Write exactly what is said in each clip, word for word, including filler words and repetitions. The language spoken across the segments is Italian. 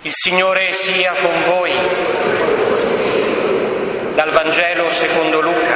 Il Signore sia con voi. Dal Vangelo secondo Luca.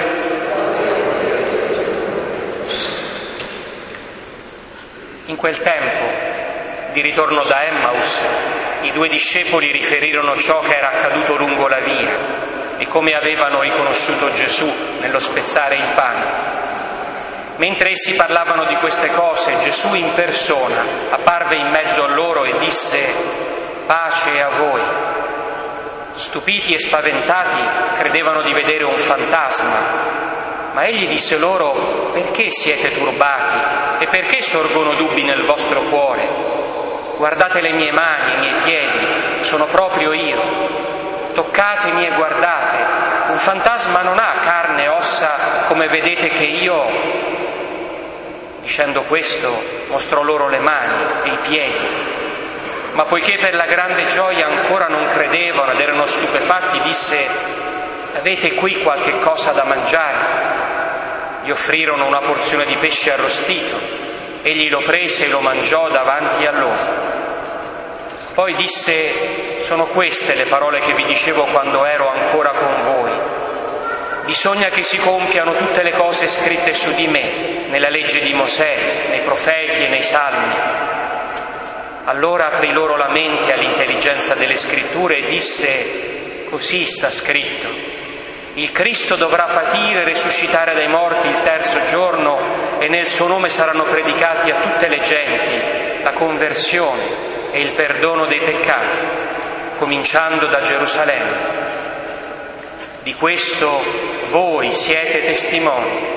In quel tempo, di ritorno da Emmaus, i due discepoli riferirono ciò che era accaduto lungo la via e come avevano riconosciuto Gesù nello spezzare il pane. Mentre essi parlavano di queste cose, Gesù in persona apparve in mezzo a loro e disse: pace a voi. Stupiti e spaventati credevano di vedere un fantasma, ma egli disse loro: perché siete turbati e perché sorgono dubbi nel vostro cuore? Guardate le mie mani, i miei piedi, sono proprio io. Toccatemi e guardate, un fantasma non ha carne e ossa come vedete che io ho. Dicendo questo, mostrò loro le mani e i piedi. Ma poiché per la grande gioia ancora non credevano ed erano stupefatti, disse: avete qui qualche cosa da mangiare? Gli offrirono una porzione di pesce arrostito. Egli lo prese e lo mangiò davanti a loro. Poi disse: sono queste le parole che vi dicevo quando ero ancora con voi. Bisogna che si compiano tutte le cose scritte su di me, nella legge di Mosè, nei profeti e nei salmi. Allora aprì loro la mente all'intelligenza delle scritture e disse: così sta scritto, il Cristo dovrà patire e risuscitare dai morti il terzo giorno e nel suo nome saranno predicati a tutte le genti la conversione e il perdono dei peccati, cominciando da Gerusalemme. Di questo voi siete testimoni.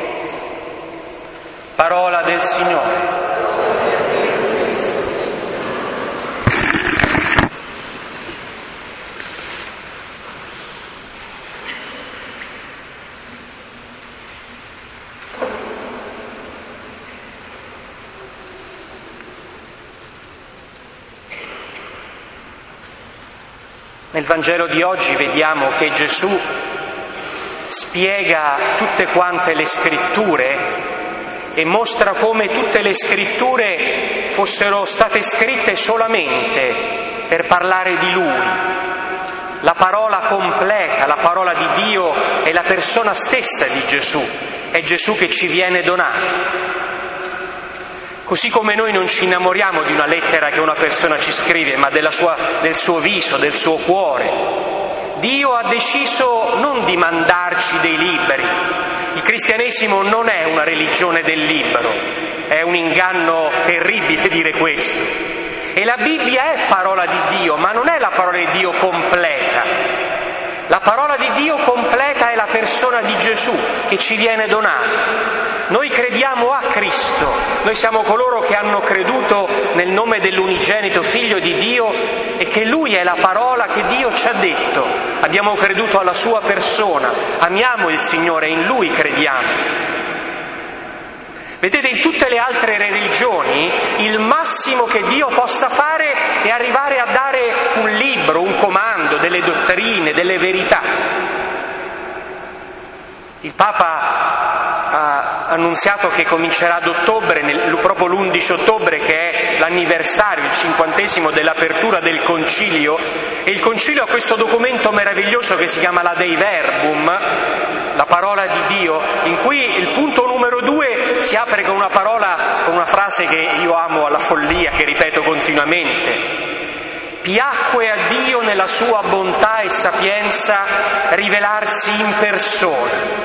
Parola del Signore. Nel Vangelo di oggi vediamo che Gesù spiega tutte quante le scritture e mostra come tutte le scritture fossero state scritte solamente per parlare di Lui. La parola completa, la parola di Dio è la persona stessa di Gesù, è Gesù che ci viene donato. Così come noi non ci innamoriamo di una lettera che una persona ci scrive, ma della sua, del suo viso, del suo cuore. Dio ha deciso non di mandarci dei libri. Il cristianesimo non è una religione del libro, è un inganno terribile dire questo. E la Bibbia è parola di Dio, ma non è la parola di Dio completa. La parola di Dio completa è la persona di Gesù che ci viene donata. Noi crediamo a Cristo, noi siamo coloro che hanno creduto nel nome dell'unigenito Figlio di Dio e che Lui è la parola che Dio ci ha detto. Abbiamo creduto alla Sua persona, amiamo il Signore, in Lui crediamo. Vedete, in tutte le altre religioni il massimo che Dio possa fare è arrivare a dare un libro, un comando, delle dottrine, delle verità. Il Papa ha annunziato che comincerà ad ottobre, nel, proprio l'undici ottobre, che è l'anniversario, il cinquantesimo dell'apertura del Concilio, e il Concilio ha questo documento meraviglioso che si chiama la Dei Verbum, la parola di Dio, in cui il punto numero due si apre con una parola, con una frase che io amo alla follia, che ripeto continuamente. Piacque a Dio nella sua bontà e sapienza rivelarsi in persona.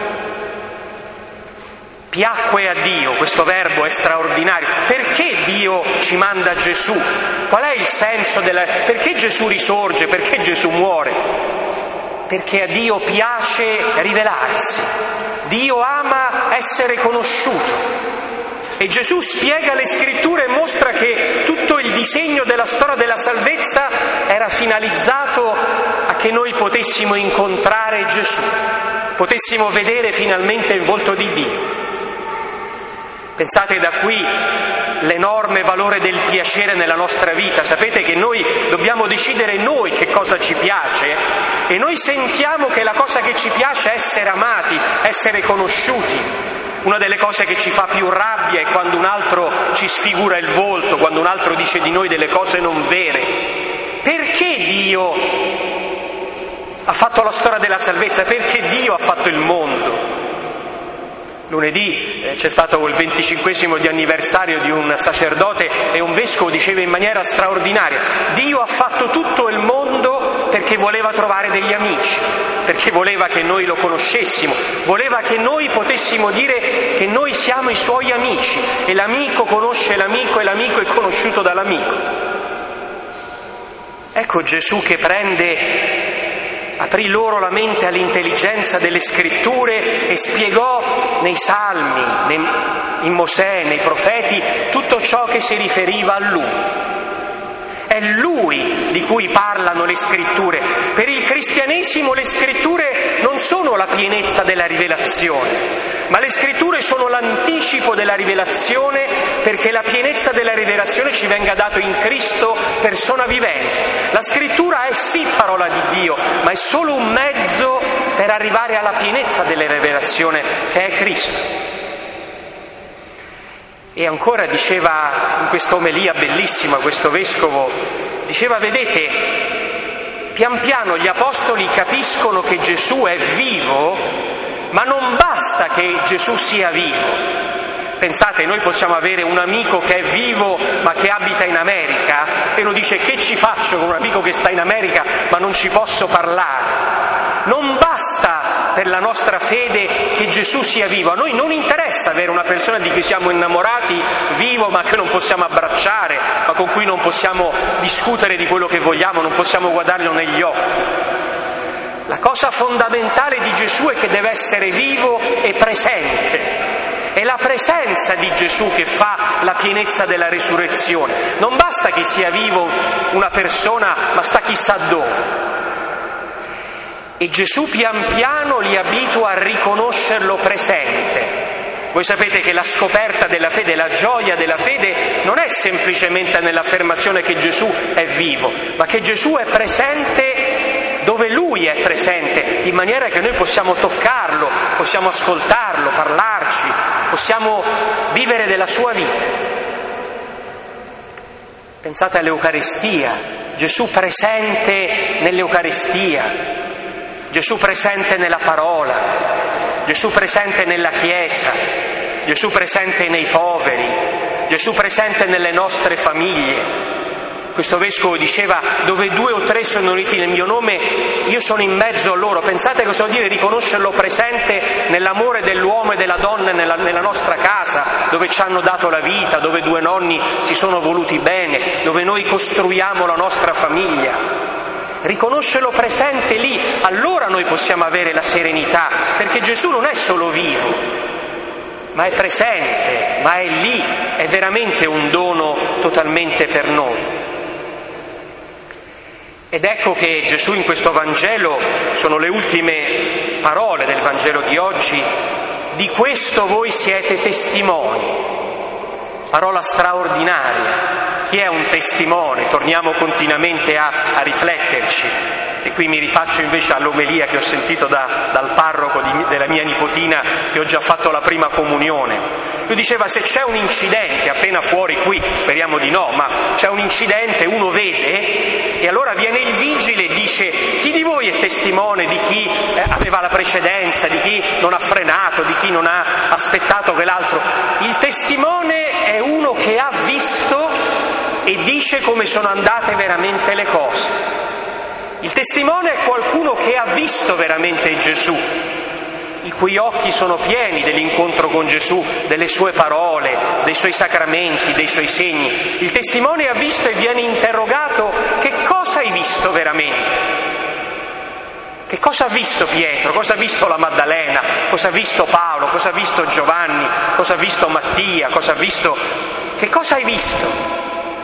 Piacque a Dio, questo verbo è straordinario. Perché Dio ci manda Gesù? Qual è il senso della... Perché Gesù risorge? Perché Gesù muore? Perché a Dio piace rivelarsi. Dio ama essere conosciuto. E Gesù spiega le scritture e mostra che tutto il disegno della storia della salvezza era finalizzato a che noi potessimo incontrare Gesù, potessimo vedere finalmente il volto di Dio. Pensate da qui l'enorme valore del piacere nella nostra vita. Sapete che noi dobbiamo decidere noi che cosa ci piace e noi sentiamo che la cosa che ci piace è essere amati, essere conosciuti. Una delle cose che ci fa più rabbia è quando un altro ci sfigura il volto, quando un altro dice di noi delle cose non vere. perché Dio ha fatto la storia della salvezza? Perché Dio ha fatto il mondo? Lunedì eh, c'è stato il venticinquesimo di anniversario di un sacerdote e un vescovo diceva in maniera straordinaria: Dio ha fatto tutto il mondo perché voleva trovare degli amici, perché voleva che noi lo conoscessimo, voleva che noi potessimo dire che noi siamo i suoi amici e l'amico conosce l'amico e l'amico è conosciuto dall'amico. Ecco Gesù che prende, aprì loro la mente all'intelligenza delle scritture e spiegò nei salmi, nei, in Mosè, nei profeti, tutto ciò che si riferiva a Lui. È Lui di cui parlano le scritture. Per il cristianesimo le scritture non sono la pienezza della rivelazione, ma le scritture sono l'anticipo della rivelazione, perché la pienezza della rivelazione ci venga dato in Cristo, persona vivente. La scrittura è sì parola di Dio, ma è solo un mezzo per arrivare alla pienezza della rivelazione, che è Cristo. E ancora diceva in questa omelia bellissima questo vescovo, diceva: vedete, pian piano gli apostoli capiscono che Gesù è vivo, ma non basta che Gesù sia vivo. Pensate, noi possiamo avere un amico che è vivo ma che abita in America e uno dice: che ci faccio con un amico che sta in America ma non ci posso parlare? Non basta per la nostra fede che Gesù sia vivo. A noi non interessa avere una persona di cui siamo innamorati, vivo ma che non possiamo abbracciare, ma con cui non possiamo discutere di quello che vogliamo, non possiamo guardarlo negli occhi. La cosa fondamentale di Gesù è che deve essere vivo e presente. È la presenza di Gesù che fa la pienezza della risurrezione. Non basta che sia vivo una persona, ma sta chissà dove. E Gesù pian piano li abitua a riconoscerlo presente. Voi sapete che la scoperta della fede, la gioia della fede, non è semplicemente nell'affermazione che Gesù è vivo, ma che Gesù è presente dove Lui è presente, in maniera che noi possiamo toccarlo, possiamo ascoltarlo, parlarci, possiamo vivere della sua vita. Pensate all'Eucaristia, Gesù presente nell'Eucaristia, Gesù presente nella parola, Gesù presente nella Chiesa, Gesù presente nei poveri, Gesù presente nelle nostre famiglie. Questo vescovo diceva: dove due o tre sono uniti nel mio nome, io sono in mezzo a loro. Pensate cosa vuol dire riconoscerlo presente nell'amore dell'uomo e della donna nella, nella nostra casa, dove ci hanno dato la vita, dove due nonni si sono voluti bene, dove noi costruiamo la nostra famiglia. Riconoscerlo presente lì, allora noi possiamo avere la serenità, perché Gesù non è solo vivo, ma è presente, ma è lì, è veramente un dono totalmente per noi. Ed ecco che Gesù in questo Vangelo, sono le ultime parole del Vangelo di oggi: di questo voi siete testimoni. Parola straordinaria. Chi è un testimone? Torniamo continuamente a, a rifletterci. E qui mi rifaccio invece all'omelia che ho sentito da, dal parroco di, della mia nipotina, che ho già fatto la prima comunione. Lui diceva: se c'è un incidente appena fuori qui, speriamo di no, ma c'è un incidente, uno vede, e allora viene il vigile e dice: chi di voi è testimone di chi eh, aveva la precedenza, di chi non ha frenato, di chi non ha aspettato quell'altro? Il testimone è uno che ha visto e dice come sono andate veramente le cose. Il testimone è qualcuno che ha visto veramente Gesù, i cui occhi sono pieni dell'incontro con Gesù, delle sue parole, dei suoi sacramenti, dei suoi segni. Il testimone ha visto e viene interrogato: che cosa hai visto veramente? Che cosa ha visto Pietro? Cosa ha visto la Maddalena? Cosa ha visto Paolo? Cosa ha visto Giovanni? Cosa ha visto Mattia? Cosa ha visto... Che cosa hai visto?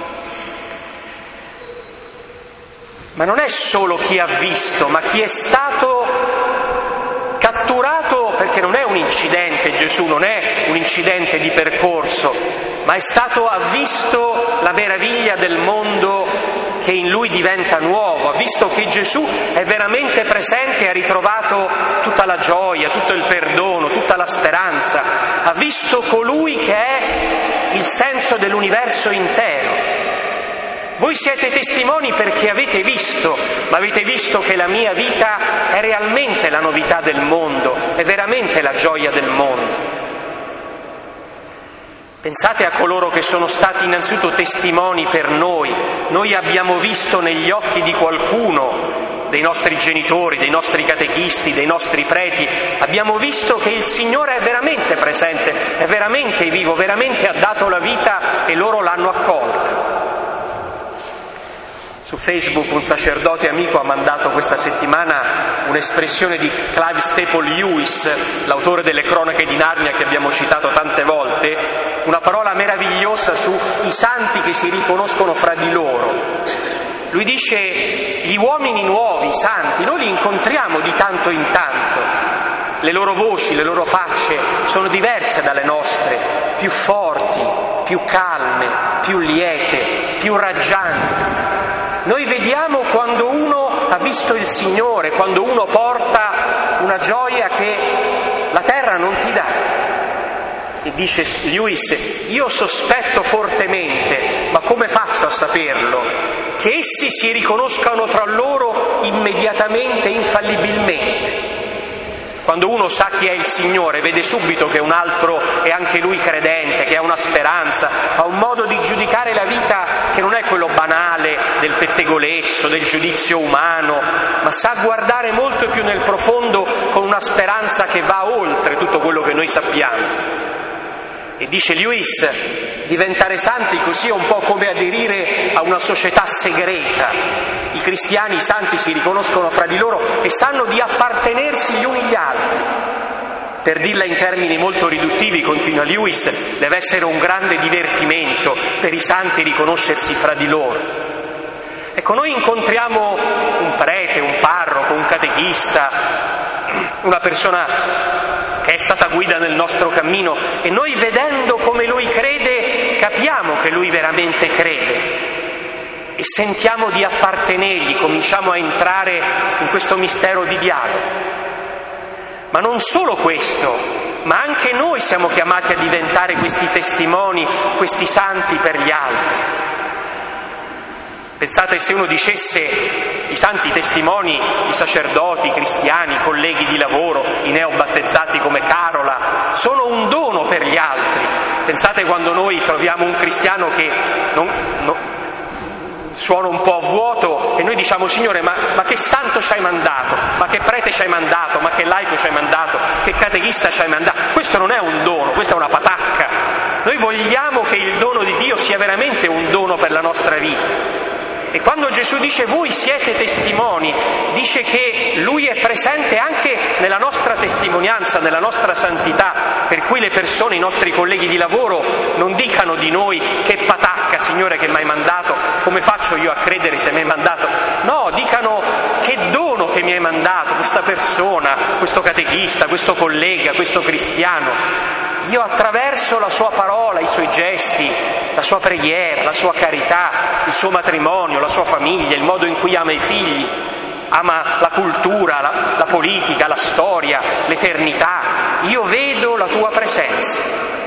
Ma non è solo chi ha visto, ma chi è stato catturato, perché non è un incidente, Gesù non è un incidente di percorso, ma è stato, ha visto la meraviglia del mondo che in lui diventa nuovo, ha visto che Gesù è veramente presente e ha ritrovato tutta la gioia, tutto il perdono, tutta la speranza, ha visto colui che è il senso dell'universo intero. Voi siete testimoni perché avete visto, ma avete visto che la mia vita è realmente la novità del mondo, è veramente la gioia del mondo. Pensate a coloro che sono stati innanzitutto testimoni per noi. Noi abbiamo visto negli occhi di qualcuno, dei nostri genitori, dei nostri catechisti, dei nostri preti, abbiamo visto che il Signore è veramente presente, è veramente vivo, veramente ha dato la vita e loro l'hanno accolta. Su Facebook un sacerdote amico ha mandato questa settimana un'espressione di Clive Staple Lewis, l'autore delle Cronache di Narnia che abbiamo citato tante volte, una parola meravigliosa sui santi che si riconoscono fra di loro. Lui dice: gli uomini nuovi, i santi, noi li incontriamo di tanto in tanto, le loro voci, le loro facce sono diverse dalle nostre, più forti, più calme, più liete, più raggianti. Noi vediamo quando uno ha visto il Signore, quando uno porta una gioia che la terra non ti dà. E dice Lewis: io sospetto fortemente, ma come faccio a saperlo, che essi si riconoscano tra loro immediatamente, infallibilmente. Quando uno sa chi è il Signore, vede subito che un altro è anche lui credente, che ha una speranza, ha un modo di giudicare la vita che non è quello banale del pettegolezzo, del giudizio umano, ma sa guardare molto più nel profondo con una speranza che va oltre tutto quello che noi sappiamo. E dice Lewis, diventare santi così è un po' come aderire a una società segreta. I cristiani, i santi si riconoscono fra di loro e sanno di appartenersi gli uni agli altri. Per dirla in termini molto riduttivi, continua Lewis, deve essere un grande divertimento per i santi riconoscersi fra di loro. Ecco, noi incontriamo un prete, un parroco, un catechista, una persona che è stata guida nel nostro cammino, e noi, vedendo come lui crede, capiamo che lui veramente crede e sentiamo di appartenergli, cominciamo a entrare in questo mistero di dialogo. Ma non solo questo, ma anche noi siamo chiamati a diventare questi testimoni, questi santi per gli altri. Pensate se uno dicesse: i santi testimoni, i sacerdoti, i cristiani, i colleghi di lavoro, i neobattezzati come Carola, sono un dono per gli altri. Pensate quando noi troviamo un cristiano che non, non, suona un po' a vuoto e noi diciamo: Signore, ma, ma che santo ci hai mandato? Ma che prete ci hai mandato? Ma che laico ci hai mandato? Che catechista ci hai mandato? Questo non è un dono, questa è una patacca. Noi vogliamo che il dono di Dio sia veramente un dono per la nostra vita. E quando Gesù dice voi siete testimoni, dice che Lui è presente anche nella nostra testimonianza, nella nostra santità, per cui le persone, i nostri colleghi di lavoro, non dicano di noi che patacca, Signore, che mi hai mandato, come faccio io a credere se mi hai mandato? No, dicano che dono che mi hai mandato, questa persona, questo catechista, questo collega, questo cristiano. Io attraverso la sua parola, i suoi gesti, la sua preghiera, la sua carità, il suo matrimonio, la sua famiglia, il modo in cui ama i figli, ama la cultura, la, la politica, la storia, l'eternità, io vedo la tua presenza.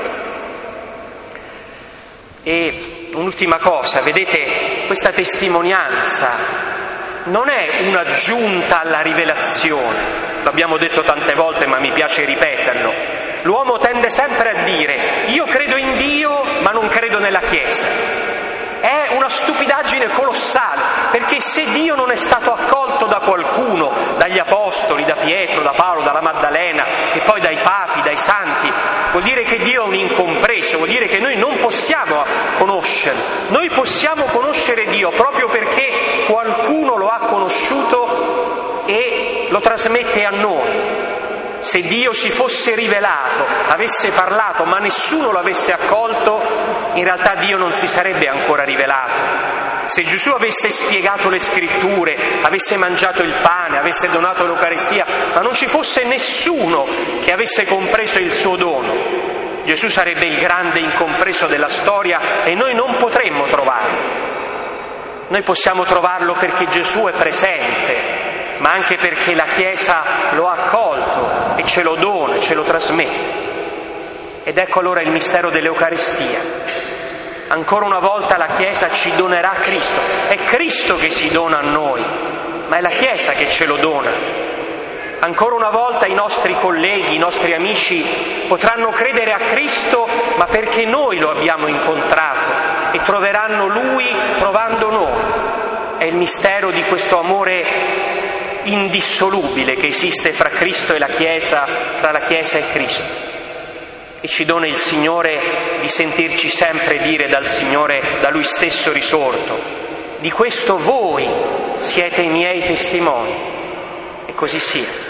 E un'ultima cosa, vedete, questa testimonianza non è un'aggiunta alla rivelazione. L'abbiamo detto tante volte, ma mi piace ripeterlo. L'uomo tende sempre a dire: io credo in Dio, ma non credo nella Chiesa. È una stupidaggine colossale, perché se Dio non è stato accolto da qualcuno, dagli apostoli, da Pietro, da Paolo, dalla Maddalena, e poi dai papi, dai santi, vuol dire che Dio è un incompreso, vuol dire che noi non possiamo conoscerlo. Noi possiamo conoscere Dio proprio perché qualcuno lo ha conosciuto e lo trasmette a noi. Se Dio si fosse rivelato, avesse parlato, ma nessuno lo avesse accolto, in realtà Dio non si sarebbe ancora rivelato. Se Gesù avesse spiegato le scritture, avesse mangiato il pane, avesse donato l'Eucaristia, ma non ci fosse nessuno che avesse compreso il suo dono, Gesù sarebbe il grande incompreso della storia e noi non potremmo trovarlo. Noi possiamo trovarlo perché Gesù è presente, ma anche perché la Chiesa lo ha accolto e ce lo dona, ce lo trasmette. Ed ecco allora il mistero dell'Eucaristia. Ancora una volta la Chiesa ci donerà Cristo. È Cristo che si dona a noi, ma è la Chiesa che ce lo dona. Ancora una volta i nostri colleghi, i nostri amici potranno credere a Cristo, ma perché noi lo abbiamo incontrato, e troveranno Lui trovando noi. È il mistero di questo amore indissolubile che esiste fra Cristo e la Chiesa, fra la Chiesa e Cristo. E ci dona il Signore di sentirci sempre dire dal Signore, da Lui stesso risorto: di questo voi siete i miei testimoni. E così sia.